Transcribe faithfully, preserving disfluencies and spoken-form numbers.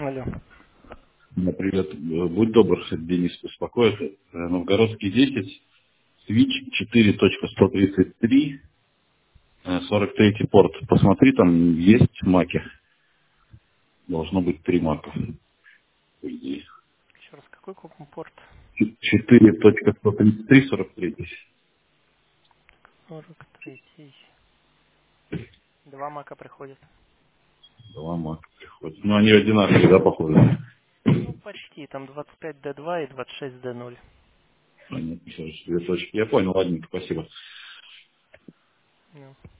Алло. Да, привет. Э, Будь добр, Денис беспокоит. Э, Новгородский десять, свич четыре точка сто тридцать три, э, сорок третий порт. Посмотри, там есть маки. Должно быть три мака. по идее. Еще раз, какой порт? Ч- четыре точка сто тридцать три, сорок три. сорок третий. Два мака приходят. Два мака приходят. Ну, они одинаковые, да, похоже? Ну, почти. Там двадцать пять дэ два и двадцать шесть дэ ноль. Понятно, всё, две точки. Я понял, ладненько, спасибо. Ну.